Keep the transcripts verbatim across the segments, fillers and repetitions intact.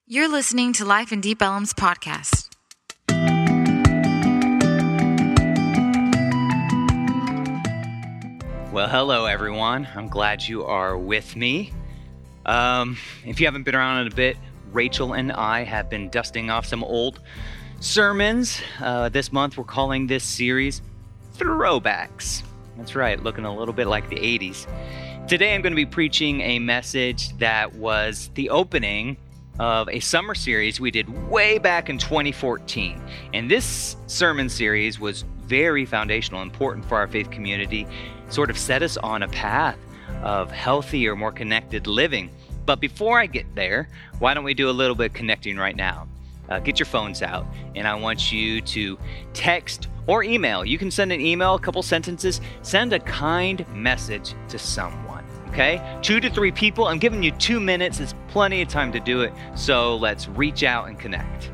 You're listening to Life in Deep Ellum's podcast. Well, hello, everyone. I'm glad you are with me. Um, if you haven't been around in a bit, Rachel and I have been dusting off some old sermons. Uh, this month, we're calling this series Throwbacks. That's right, looking a little bit like the eighties. Today, I'm going to be preaching a message that was the opening of a summer series we did way back in twenty fourteen. And this sermon series was very foundational, important for our faith community, sort of set us on a path of healthier, more connected living. But before I get there, why don't we do a little bit of connecting right now? Uh, get your phones out, and I want you to text or email. You can send an email, a couple sentences, send a kind message to someone. Okay, two to three people. I'm giving you two minutes. It's plenty of time to do it. So let's reach out and connect.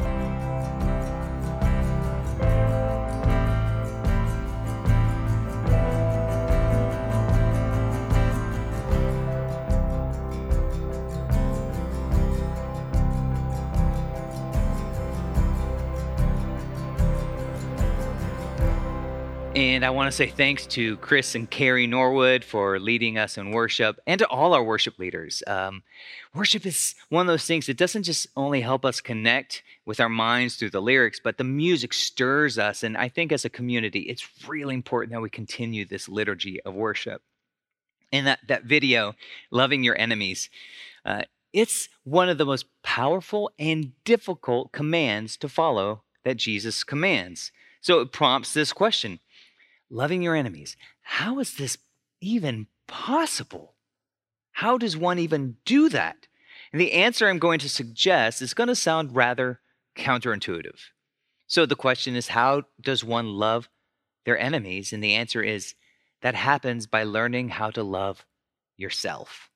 And I want to say thanks to Chris and Carrie Norwood for leading us in worship, and to all our worship leaders. Um, worship is one of those things that doesn't just only help us connect with our minds through the lyrics, but the music stirs us. And I think as a community, it's really important that we continue this liturgy of worship. And that, that video, Loving Your Enemies, uh, it's one of the most powerful and difficult commands to follow that Jesus commands. So it prompts this question. Loving your enemies. How is this even possible? How does one even do that? And the answer I'm going to suggest is going to sound rather counterintuitive. So the question is, how does one love their enemies? And the answer is, that happens by learning how to love yourself.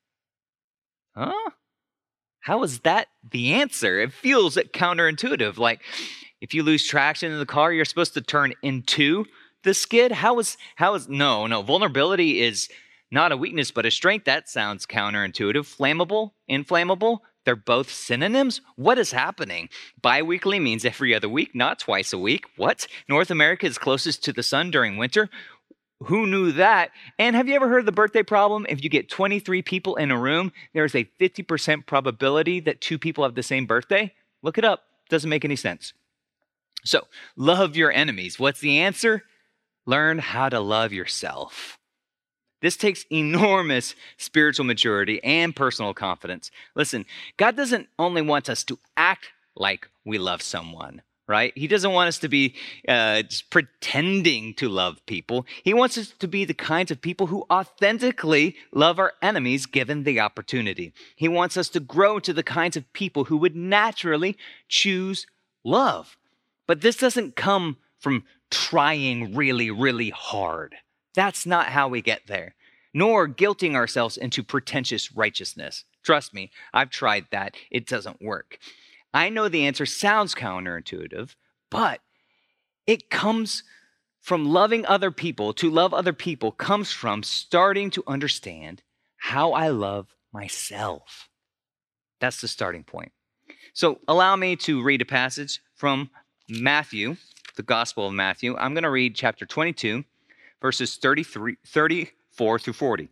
Huh? How is that the answer? It feels counterintuitive. Like if you lose traction in the car, you're supposed to turn into the skid? How is, how is, no, no, vulnerability is not a weakness, but a strength. That sounds counterintuitive. Flammable, inflammable, they're both synonyms. What is happening? Bi-weekly means every other week, not twice a week. What? North America is closest to the sun during winter. Who knew that? And have you ever heard of the birthday problem? If you get twenty-three people in a room, there's a fifty percent probability that two people have the same birthday. Look it up. Doesn't make any sense. So, love your enemies. What's the answer? Learn how to love yourself. This takes enormous spiritual maturity and personal confidence. Listen, God doesn't only want us to act like we love someone, right? He doesn't want us to be uh, just pretending to love people. He wants us to be the kinds of people who authentically love our enemies given the opportunity. He wants us to grow to the kinds of people who would naturally choose love. But this doesn't come from trying really, really hard. That's not how we get there. Nor guilting ourselves into pretentious righteousness. Trust me, I've tried that. It doesn't work. I know the answer sounds counterintuitive, but it comes from loving other people. To love other people comes from starting to understand how I love myself. That's the starting point. So allow me to read a passage from Matthew, the Gospel of Matthew. I'm going to read chapter twenty-two, verses thirty-three, thirty-four through forty.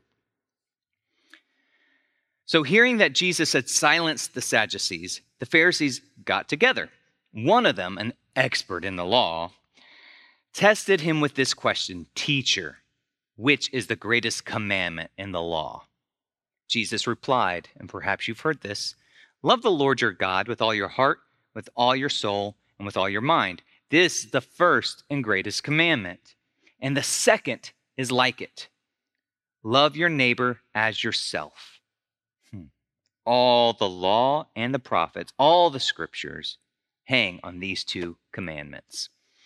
So hearing that Jesus had silenced the Sadducees, the Pharisees got together. One of them, an expert in the law, tested him with this question, "Teacher, which is the greatest commandment in the law?" Jesus replied, and perhaps you've heard this, "Love the Lord your God with all your heart, with all your soul, and with all your mind. This is the first and greatest commandment. And the second is like it. Love your neighbor as yourself." Hmm. All the law and the prophets, all the scriptures hang on these two commandments.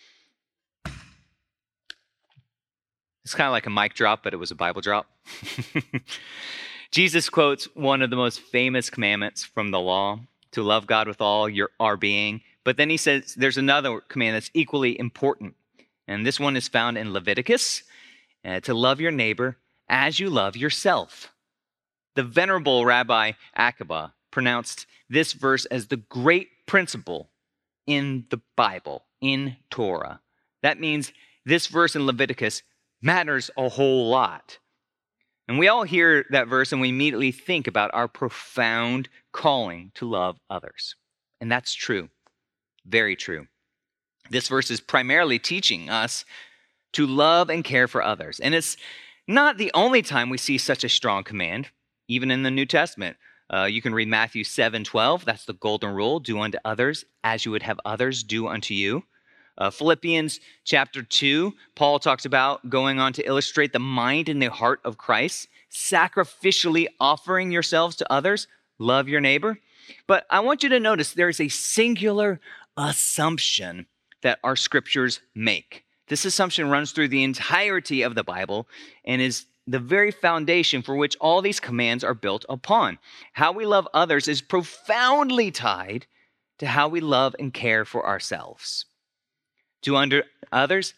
It's kind of like a mic drop, but it was a Bible drop. Jesus quotes one of the most famous commandments from the law, to love God with all your our being. But then he says there's another command that's equally important. And this one is found in Leviticus, uh, to love your neighbor as you love yourself. The venerable Rabbi Akiba pronounced this verse as the great principle in the Bible, in Torah. That means this verse in Leviticus matters a whole lot. And we all hear that verse and we immediately think about our profound calling to love others. And that's true. Very true. This verse is primarily teaching us to love and care for others. And it's not the only time we see such a strong command, even in the New Testament. Uh, you can read Matthew seven twelve. That's the golden rule. Do unto others as you would have others do unto you. Uh, Philippians chapter two, Paul talks about going on to illustrate the mind and the heart of Christ, sacrificially offering yourselves to others. Love your neighbor. But I want you to notice there is a singular assumption that our scriptures make. This assumption runs through the entirety of the Bible and is the very foundation for which all these commands are built upon. How we love others is profoundly tied to how we love and care for ourselves. Do unto others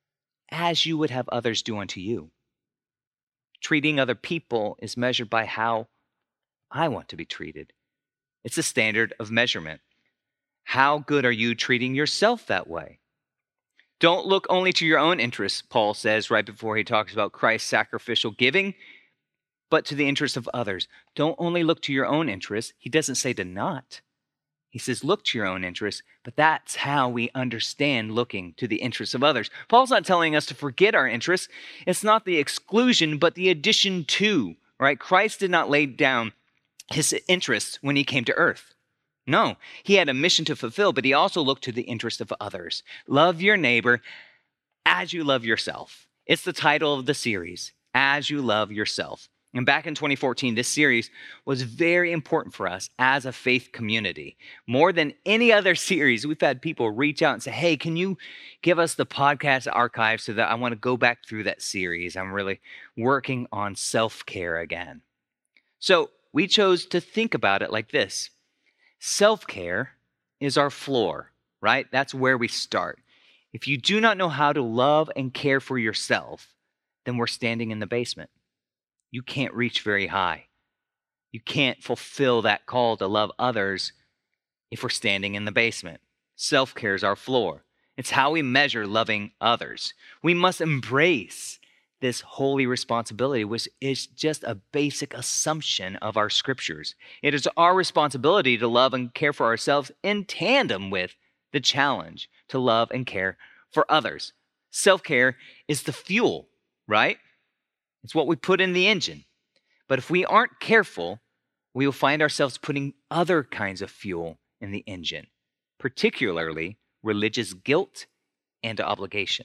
as you would have others do unto you. Treating other people is measured by how I want to be treated. It's a standard of measurement. How good are you treating yourself that way? Don't look only to your own interests, Paul says right before he talks about Christ's sacrificial giving, but to the interests of others. Don't only look to your own interests. He doesn't say to not. He says, look to your own interests, but that's how we understand looking to the interests of others. Paul's not telling us to forget our interests. It's not the exclusion, but the addition to, right? Christ did not lay down his interests when he came to earth. No, he had a mission to fulfill, but he also looked to the interest of others. Love your neighbor as you love yourself. It's the title of the series, As You Love Yourself. And back in twenty fourteen, this series was very important for us as a faith community. More than any other series, we've had people reach out and say, hey, can you give us the podcast archive so that I want to go back through that series? I'm really working on self-care again. So we chose to think about it like this. Self-care is our floor, right? That's where we start. If you do not know how to love and care for yourself, then we're standing in the basement. You can't reach very high. You can't fulfill that call to love others if we're standing in the basement. Self-care is our floor. It's how we measure loving others. We must embrace this holy responsibility, which is just a basic assumption of our scriptures. It is our responsibility to love and care for ourselves in tandem with the challenge to love and care for others. Self-care is the fuel, right? It's what we put in the engine. But if we aren't careful, we will find ourselves putting other kinds of fuel in the engine, particularly religious guilt and obligation.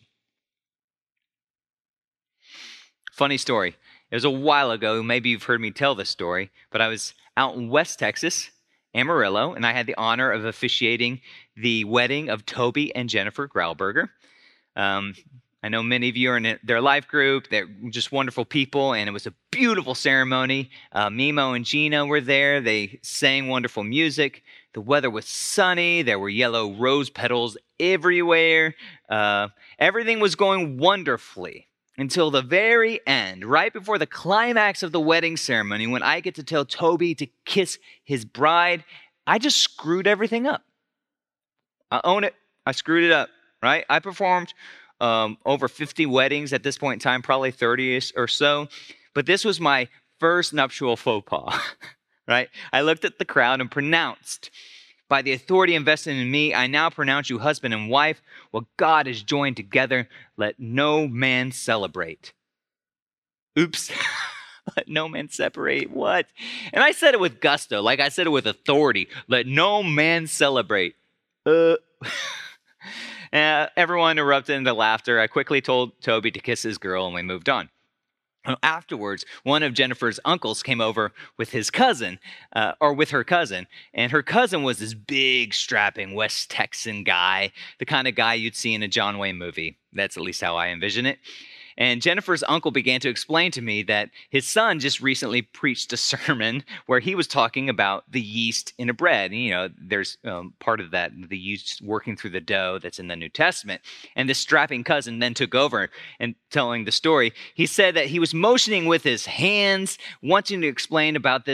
Funny story. It was a while ago. Maybe you've heard me tell this story, but I was out in West Texas, Amarillo, and I had the honor of officiating the wedding of Toby and Jennifer Grauberger. Um, I know many of you are in their life group. They're just wonderful people, and it was a beautiful ceremony. Uh, Mimo and Gina were there. They sang wonderful music. The weather was sunny. There were yellow rose petals everywhere. Uh, everything was going wonderfully until the very end, right before the climax of the wedding ceremony, when I get to tell Toby to kiss his bride. I just screwed everything up. I own it. I screwed it up, right? I performed Um, over fifty weddings at this point in time, probably thirty-ish or so. But this was my first nuptial faux pas, right? I looked at the crowd and pronounced, by the authority invested in me, I now pronounce you husband and wife. What God has joined together, let no man celebrate. Oops. Let no man separate. What? And I said it with gusto, like I said it with authority. Let no man celebrate. Uh... Uh, everyone erupted into laughter. I quickly told Toby to kiss his girl, and we moved on. Afterwards, one of Jennifer's uncles came over with his cousin, uh, or with her cousin, and her cousin was this big, strapping West Texan guy, the kind of guy you'd see in a John Wayne movie. That's at least how I envision it. And Jennifer's uncle began to explain to me that his son just recently preached a sermon where he was talking about the yeast in a bread. And, you know, there's um, part of that, the yeast working through the dough that's in the New Testament. And this strapping cousin then took over and telling the story. He said that he was motioning with his hands, wanting to explain about this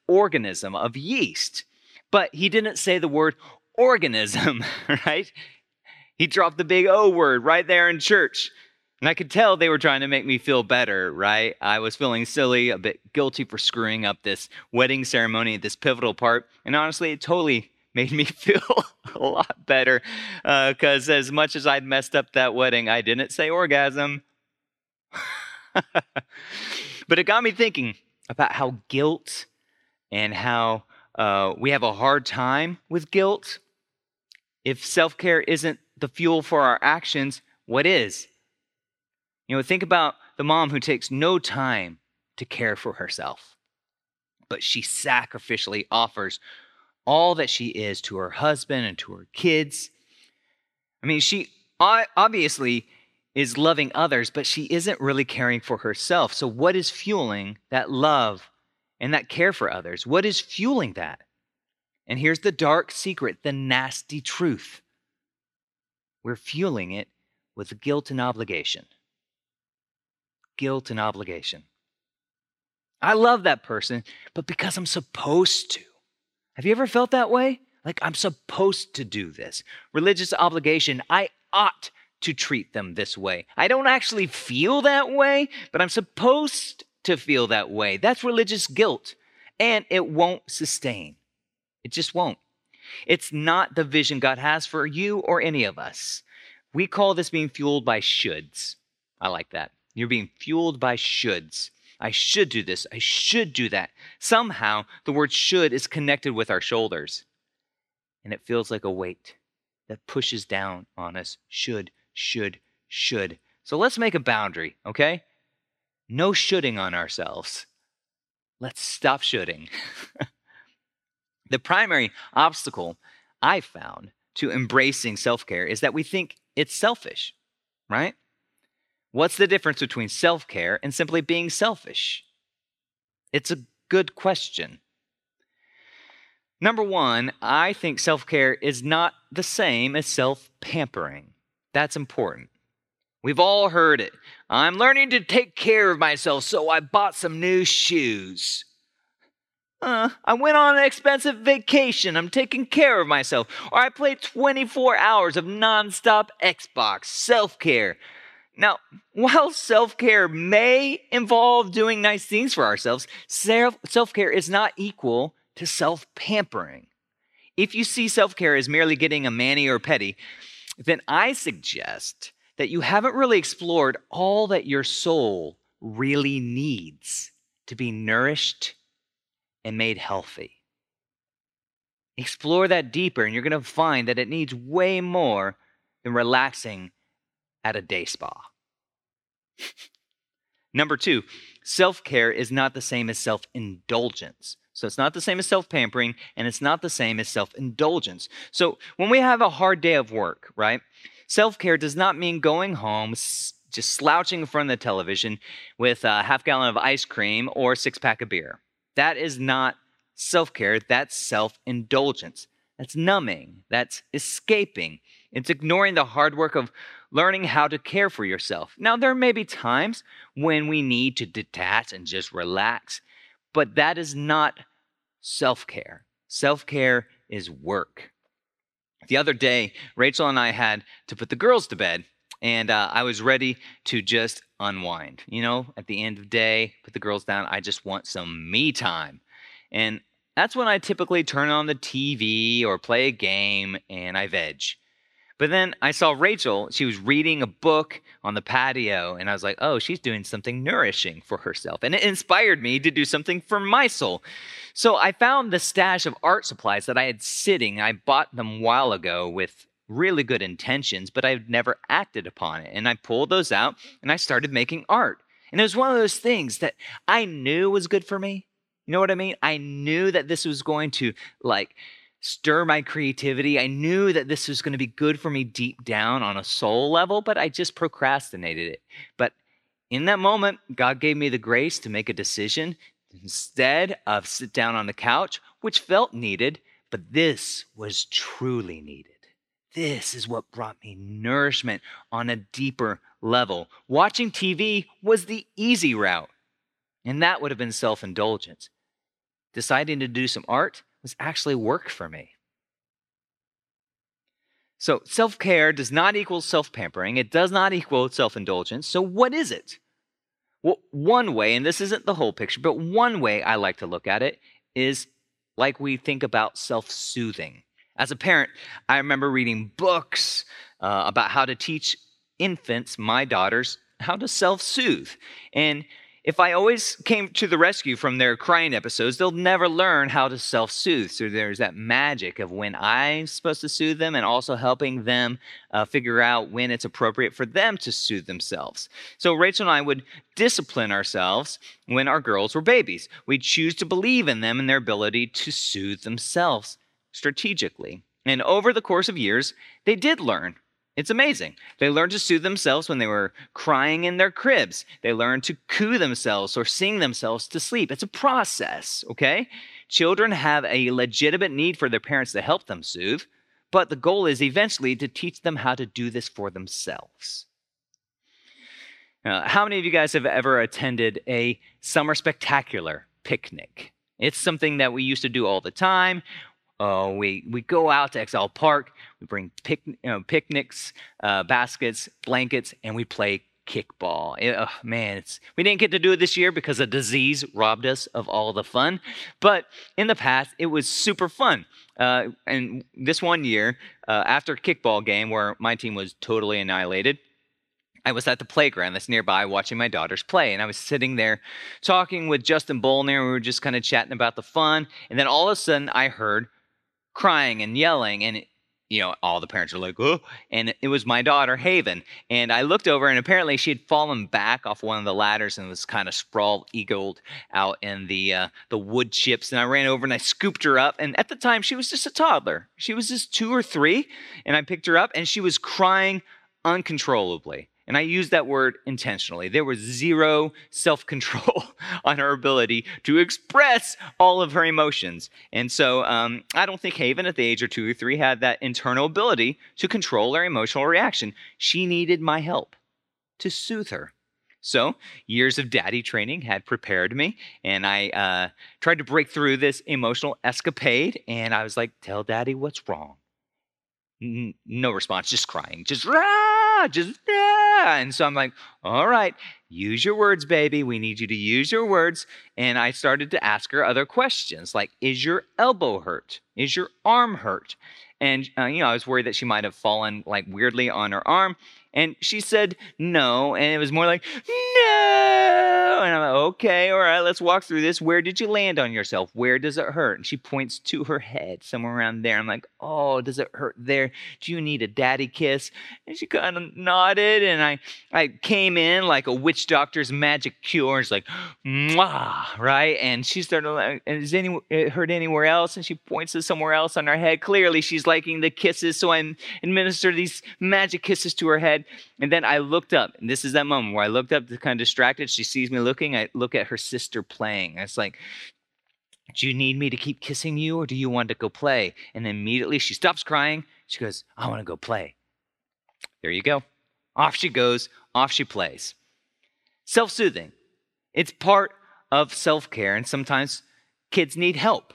organism of yeast. But he didn't say the word organism, right? He dropped the big O word right there in church. And I could tell they were trying to make me feel better, right? I was feeling silly, a bit guilty for screwing up this wedding ceremony, this pivotal part. And honestly, it totally made me feel a lot better because uh, as much as I'd messed up that wedding, I didn't say orgasm. But it got me thinking about how guilt and how uh, we have a hard time with guilt. If self-care isn't the fuel for our actions, what is? You know, think about the mom who takes no time to care for herself, but she sacrificially offers all that she is to her husband and to her kids. I mean, she obviously is loving others, but she isn't really caring for herself. So what is fueling that love and that care for others? What is fueling that? And here's the dark secret, the nasty truth. We're fueling it with guilt and obligation. Guilt and obligation. I love that person, but because I'm supposed to. Have you ever felt that way? Like, I'm supposed to do this. Religious obligation, I ought to treat them this way. I don't actually feel that way, but I'm supposed to feel that way. That's religious guilt, and it won't sustain. It just won't. It's not the vision God has for you or any of us. We call this being fueled by shoulds. I like that. You're being fueled by shoulds. I should do this. I should do that. Somehow, the word should is connected with our shoulders. And it feels like a weight that pushes down on us. Should, should, should. So let's make a boundary, okay? No shoulding on ourselves. Let's stop shoulding. The primary obstacle I found to embracing self-care is that we think it's selfish, right? What's the difference between self-care and simply being selfish? It's a good question. Number one, I think self-care is not the same as self-pampering. That's important. We've all heard it. I'm learning to take care of myself, so I bought some new shoes. Uh, I went on an expensive vacation. I'm taking care of myself. Or I played twenty-four hours of nonstop Xbox. Self-care. Now, while self-care may involve doing nice things for ourselves, self- self-care is not equal to self-pampering. If you see self-care as merely getting a mani or pedi, then I suggest that you haven't really explored all that your soul really needs to be nourished and made healthy. Explore that deeper, and you're going to find that it needs way more than relaxing at a day spa. Number two, self-care is not the same as self-indulgence. So it's not the same as self-pampering, and it's not the same as self-indulgence. So when we have a hard day of work, right, self-care does not mean going home, s- just slouching in front of the television with a half gallon of ice cream or a six-pack of beer. That is not self-care, that's self-indulgence. That's numbing, that's escaping. It's ignoring the hard work of learning how to care for yourself. Now, there may be times when we need to detach and just relax, but that is not self-care. Self-care is work. The other day, Rachel and I had to put the girls to bed, and uh, I was ready to just unwind. You know, at the end of the day, put the girls down. I just want some me time. And that's when I typically turn on the T V or play a game and I veg. But then I saw Rachel, she was reading a book on the patio, and I was like, oh, she's doing something nourishing for herself. And it inspired me to do something for my soul. So I found the stash of art supplies that I had sitting. I bought them a while ago with really good intentions, but I've never acted upon it. And I pulled those out, and I started making art. And it was one of those things that I knew was good for me. You know what I mean? I knew that this was going to, like, stir my creativity. I knew that this was going to be good for me deep down on a soul level, but I just procrastinated it. But in that moment, God gave me the grace to make a decision instead of sit down on the couch, which felt needed, but this was truly needed. This is what brought me nourishment on a deeper level. Watching T V was the easy route, and that would have been self-indulgence. deciding to do some art was actually work for me. So self-care does not equal self-pampering. It does not equal self-indulgence. So what is it? Well, one way, and this isn't the whole picture, but one way I like to look at it is like we think about self-soothing. As a parent, I remember reading books uh, about how to teach infants, my daughters, how to self-soothe. And if I always came to the rescue from their crying episodes, they'll never learn how to self-soothe. So there's that magic of when I'm supposed to soothe them and also helping them uh, figure out when it's appropriate for them to soothe themselves. So Rachel and I would discipline ourselves when our girls were babies. We'd choose to believe in them and their ability to soothe themselves strategically. And over the course of years, they did learn. It's amazing. They learned to soothe themselves when they were crying in their cribs. They learned to coo themselves or sing themselves to sleep. It's a process, okay? Children have a legitimate need for their parents to help them soothe, but the goal is eventually to teach them how to do this for themselves. Uh, how many of you guys have ever attended a summer spectacular picnic? It's something that we used to do all the time. Uh, we we go out to Exile Park, we bring pic, you know, picnics, uh, baskets, blankets, and we play kickball. It, oh, man, it's, we didn't get to do it this year because a disease robbed us of all the fun. But in the past, it was super fun. Uh, and this one year, uh, after a kickball game where my team was totally annihilated, I was at the playground that's nearby watching my daughters play, and I was sitting there talking with Justin Bolner, and we were just kind of chatting about the fun, and then all of a sudden I heard crying and yelling, and it, you know, all the parents are like, oh, and it was my daughter, Haven, and I looked over, and apparently she had fallen back off one of the ladders and was kind of sprawled, eagled out in the uh, the wood chips, and I ran over and I scooped her up, and at the time, she was just a toddler. She was just two or three, and I picked her up, and she was crying uncontrollably. And I use that word intentionally. There was zero self-control on her ability to express all of her emotions. And so um, I don't think Haven at the age of two or three had that internal ability to control her emotional reaction. She needed my help to soothe her. So years of daddy training had prepared me, and I uh, tried to break through this emotional escapade, and I was like, tell daddy what's wrong. N- no response, just crying, just rah, just rah. And so I'm like, all right, use your words, baby. We need you to use your words. And I started to ask her other questions, like, is your elbow hurt? Is your arm hurt? And, uh, you know, I was worried that she might have fallen, like, weirdly on her arm. And she said no, and it was more like, no! And I'm like, okay, all right, let's walk through this. Where did you land on yourself? Where does it hurt? And she points to her head, somewhere around there. I'm like, oh, does it hurt there? Do you need a daddy kiss? And she kind of nodded, and I, I came in like a witch doctor's magic cure. It's like, mwah, right? And she started like, is any, it hurt anywhere else? And she points to somewhere else on her head. Clearly, she's liking the kisses, so I administer these magic kisses to her head. And then I looked up, and this is that moment where I looked up, kind of distracted. She sees me looking. I look at her sister playing. It's like, do you need me to keep kissing you, or do you want to go play? And then immediately she stops crying. She goes, I want to go play. There you go. Off she goes. Off she plays. Self-soothing. It's part of self-care, and sometimes kids need help.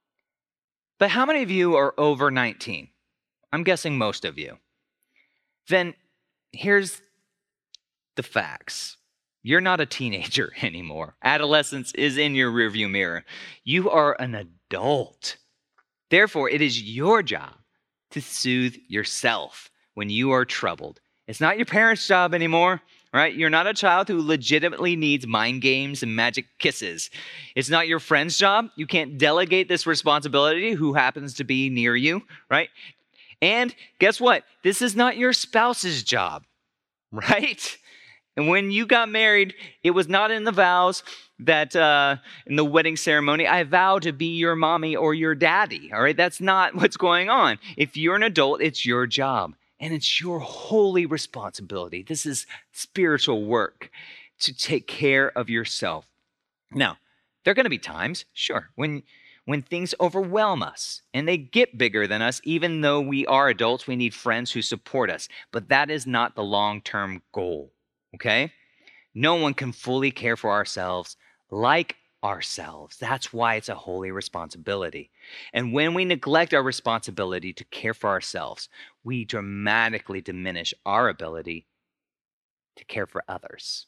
But how many of you are over nineteen? I'm guessing most of you. Then here's the facts. You're not a teenager anymore. Adolescence is in your rearview mirror. You are an adult. Therefore, it is your job to soothe yourself when you are troubled. It's not your parents' job anymore, right? You're not a child who legitimately needs mind games and magic kisses. It's not your friend's job. You can't delegate this responsibility who happens to be near you, right? And guess what? This is not your spouse's job, right? And when you got married, it was not in the vows that uh, in the wedding ceremony, I vow to be your mommy or your daddy, all right? That's not what's going on. If you're an adult, it's your job, and it's your holy responsibility. This is spiritual work to take care of yourself. Now, there are going to be times, sure, when when things overwhelm us and they get bigger than us. Even though we are adults, we need friends who support us. But that is not the long-term goal, okay? No one can fully care for ourselves like ourselves. That's why it's a holy responsibility. And when we neglect our responsibility to care for ourselves, we dramatically diminish our ability to care for others.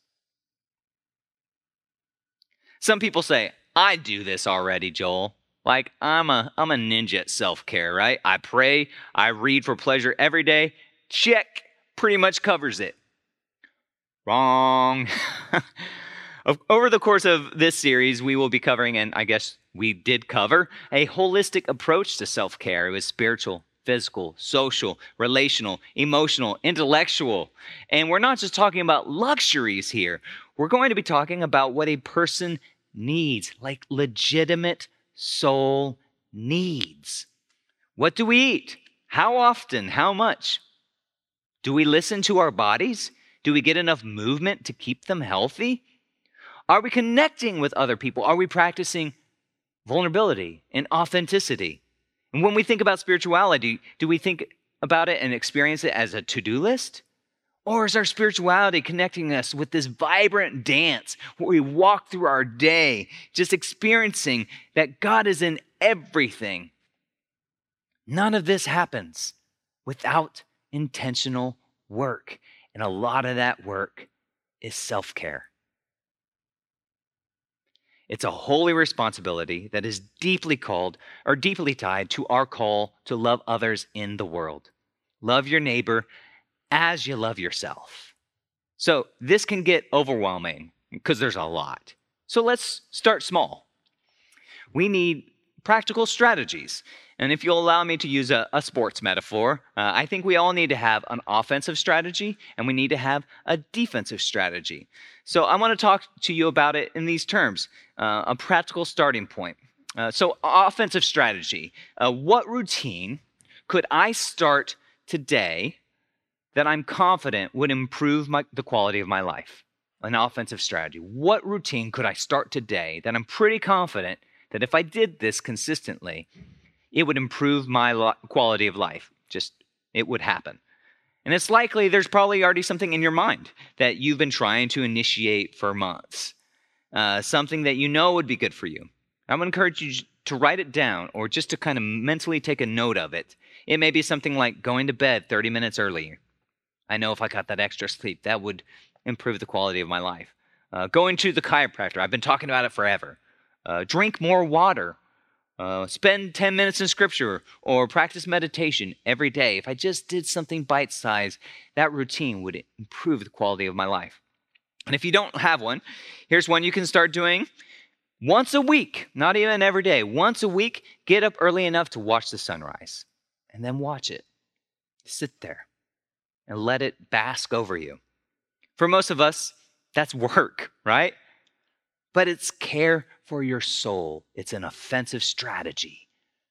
Some people say, I do this already, Joel. Like, I'm a, I'm a ninja at self-care, right? I pray, I read for pleasure every day. Check, pretty much covers it. Wrong. Over the course of this series, we will be covering, and I guess we did cover, a holistic approach to self-care. It was spiritual, physical, social, relational, emotional, intellectual. And we're not just talking about luxuries here. We're going to be talking about what a person needs, like legitimate soul needs. What do we eat? How often? How much? Do we listen to our bodies? Do we get enough movement to keep them healthy? Are we connecting with other people? Are we practicing vulnerability and authenticity? And when we think about spirituality, do we think about it and experience it as a to-do list? Or is our spirituality connecting us with this vibrant dance where we walk through our day just experiencing that God is in everything? None of this happens without intentional work. And a lot of that work is self-care. It's a holy responsibility that is deeply called or deeply tied to our call to love others in the world. Love your neighbor as you love yourself. So this can get overwhelming because there's a lot. So let's start small. We need practical strategies. And if you'll allow me to use a, a sports metaphor, uh, I think we all need to have an offensive strategy and we need to have a defensive strategy. So I want to talk to you about it in these terms, uh, a practical starting point. Uh, so offensive strategy, uh, what routine could I start today that I'm confident would improve my, the quality of my life? An offensive strategy. What routine could I start today that I'm pretty confident that if I did this consistently, it would improve my lo- quality of life? Just, it would happen. And it's likely there's probably already something in your mind that you've been trying to initiate for months. Uh, something that you know would be good for you. I'm going to encourage you to write it down or just to kind of mentally take a note of it. It may be something like going to bed thirty minutes earlier. I know if I got that extra sleep, that would improve the quality of my life. Uh, going to the chiropractor. I've been talking about it forever. Uh, drink more water. Uh, spend ten minutes in scripture or practice meditation every day. If I just did something bite-sized, that routine would improve the quality of my life. And if you don't have one, here's one you can start doing once a week, not even every day. Once a week, get up early enough to watch the sunrise and then watch it. Sit there and let it bask over you. For most of us, that's work, right? But it's care for your soul. It's an offensive strategy.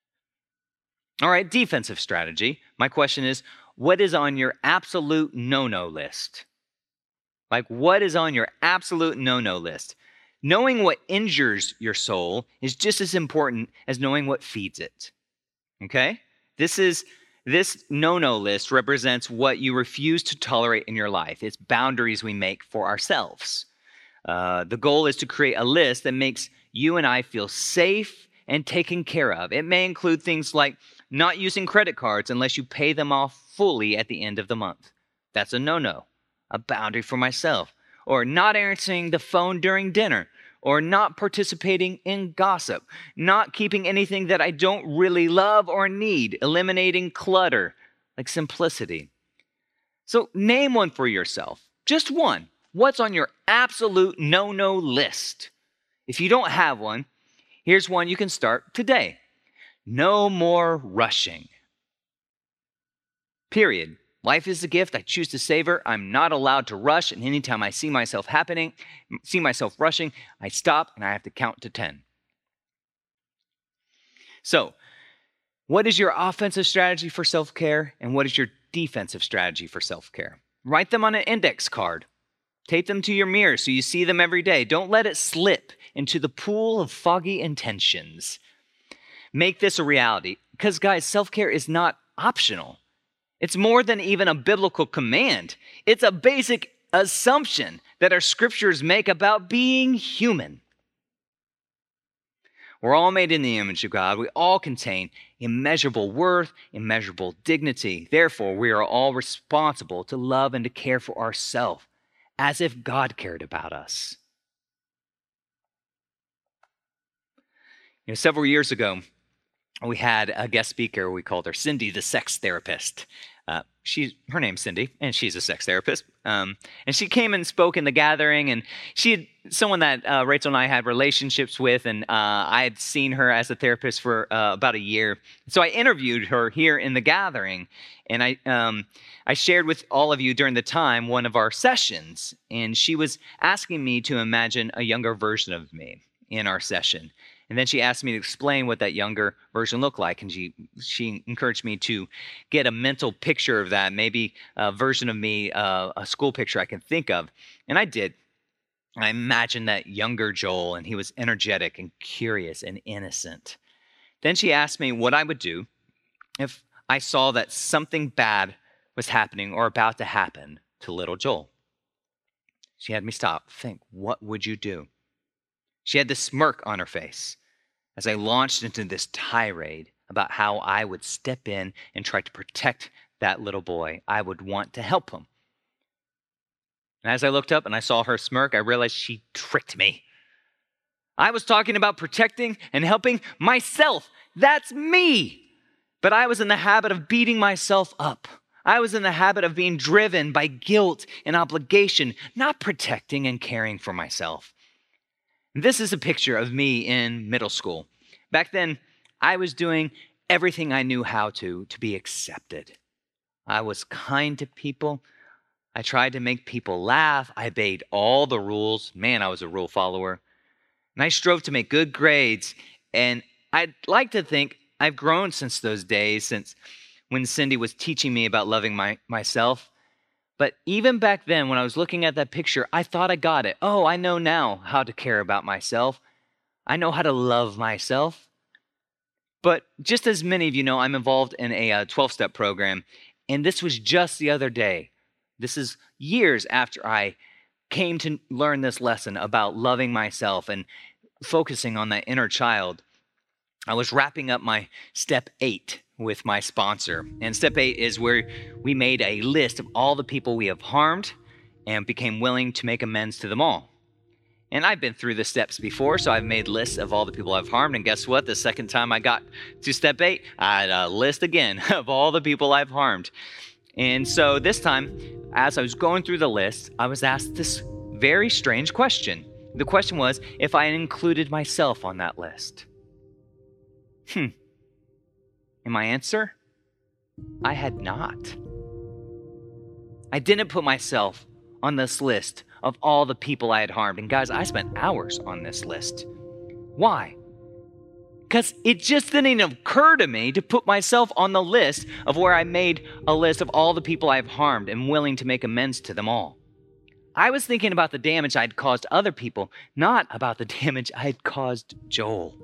All right, defensive strategy. My question is, what is on your absolute no-no list? Like, what is on your absolute no-no list? Knowing what injures your soul is just as important as knowing what feeds it. Okay? This is this no-no list represents what you refuse to tolerate in your life. It's boundaries we make for ourselves. Uh, the goal is to create a list that makes you and I feel safe and taken care of. It may include things like not using credit cards unless you pay them off fully at the end of the month. That's a no-no, a boundary for myself. Or not answering the phone during dinner, or not participating in gossip, not keeping anything that I don't really love or need, eliminating clutter, like simplicity. So name one for yourself, just one. What's on your absolute no-no list? If you don't have one, here's one you can start today. No more rushing. Period. Life is a gift. I choose to savor. I'm not allowed to rush. And anytime I see myself happening, see myself rushing, I stop and I have to count to ten. So, what is your offensive strategy for self-care? And what is your defensive strategy for self-care? Write them on an index card. Tape them to your mirror so you see them every day. Don't let it slip into the pool of foggy intentions. Make this a reality. Because, guys, self-care is not optional. It's more than even a biblical command. It's a basic assumption that our scriptures make about being human. We're all made in the image of God. We all contain immeasurable worth, immeasurable dignity. Therefore, we are all responsible to love and to care for ourselves as if God cared about us. You know, several years ago, we had a guest speaker. We called her Cindy, the sex therapist. Uh, she's her name's Cindy, and she's a sex therapist. Um, and she came and spoke in the gathering, and she had someone that uh, Rachel and I had relationships with, and uh, I had seen her as a therapist for uh, about a year. So I interviewed her here in the gathering, and I um, I shared with all of you during the time one of our sessions, and she was asking me to imagine a younger version of me in our session. And then she asked me to explain what that younger version looked like. And she she encouraged me to get a mental picture of that, maybe a version of me, uh, a school picture I can think of. And I did. I imagined that younger Joel, and he was energetic and curious and innocent. Then she asked me what I would do if I saw that something bad was happening or about to happen to little Joel. She had me stop, think, what would you do? She had this smirk on her face as I launched into this tirade about how I would step in and try to protect that little boy. I would want to help him. And as I looked up and I saw her smirk, I realized she tricked me. I was talking about protecting and helping myself. That's me. But I was in the habit of beating myself up. I was in the habit of being driven by guilt and obligation, not protecting and caring for myself. This is a picture of me in middle school. Back then, I was doing everything I knew how to to be accepted. I was kind to people. I tried to make people laugh. I obeyed all the rules. Man, I was a rule follower. And I strove to make good grades. And I'd like to think I've grown since those days, since when Cindy was teaching me about loving my, myself. But even back then, when I was looking at that picture, I thought I got it. Oh, I know now how to care about myself. I know how to love myself. But just as many of you know, I'm involved in a twelve-step program, and this was just the other day. This is years after I came to learn this lesson about loving myself and focusing on that inner child. I was wrapping up my step eight with my sponsor. And step eight is where we made a list of all the people we have harmed and became willing to make amends to them all. And I've been through the steps before, so I've made lists of all the people I've harmed. And guess what? The second time I got to step eight, I had a list again of all the people I've harmed. And so this time, as I was going through the list, I was asked this very strange question. The question was if I had included myself on that list. Hmm. And my answer? I had not. I didn't put myself on this list of all the people I had harmed. And guys, I spent hours on this list. Why? Because it just didn't occur to me to put myself on the list of where I made a list of all the people I've harmed and willing to make amends to them all. I was thinking about the damage I'd caused other people, not about the damage I had caused Joel.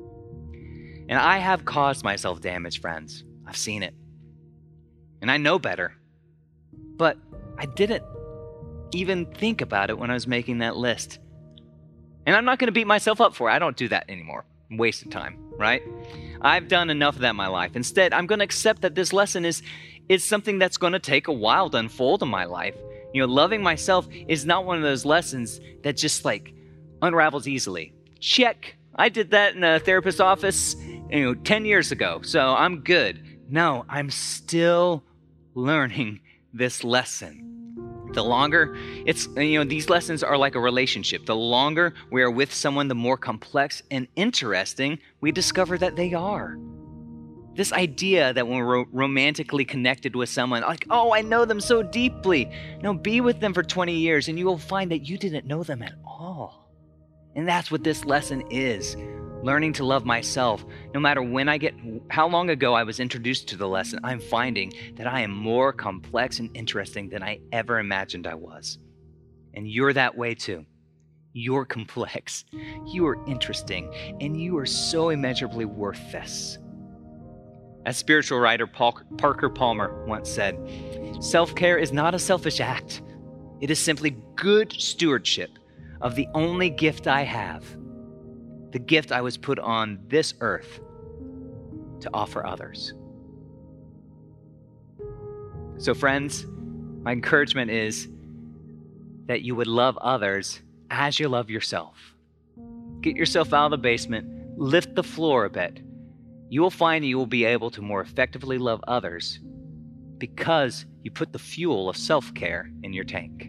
And I have caused myself damage, friends. I've seen it. And I know better. But I didn't even think about it when I was making that list. And I'm not going to beat myself up for it. I don't do that anymore. Waste of time, right? I've done enough of that in my life. Instead, I'm going to accept that this lesson is, is something that's going to take a while to unfold in my life. You know, loving myself is not one of those lessons that just like unravels easily. Check. I did that in a therapist's office, you know, ten years ago, so I'm good. No, I'm still learning this lesson. The longer it's, you know, these lessons are like a relationship. The longer we are with someone, the more complex and interesting we discover that they are. This idea that when we're romantically connected with someone, like, oh, I know them so deeply. No, be with them for twenty years and you will find that you didn't know them at all. And that's what this lesson is. Learning to love myself. No matter when I get, how long ago I was introduced to the lesson, I'm finding that I am more complex and interesting than I ever imagined I was. And you're that way too. You're complex. You are interesting. And you are so immeasurably worth this. As spiritual writer Paul, Parker Palmer once said, self-care is not a selfish act. It is simply good stewardship of the only gift I have, the gift I was put on this earth to offer others. So friends, my encouragement is that you would love others as you love yourself. Get yourself out of the basement, lift the floor a bit. You will find you will be able to more effectively love others because you put the fuel of self-care in your tank.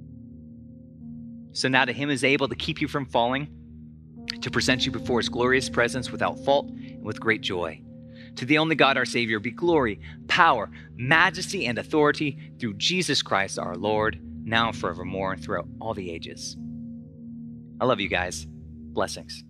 So now to him who is able to keep you from falling, to present you before his glorious presence without fault and with great joy. To the only God, our Savior, be glory, power, majesty, and authority through Jesus Christ our Lord, now and forevermore, throughout all the ages. I love you guys. Blessings.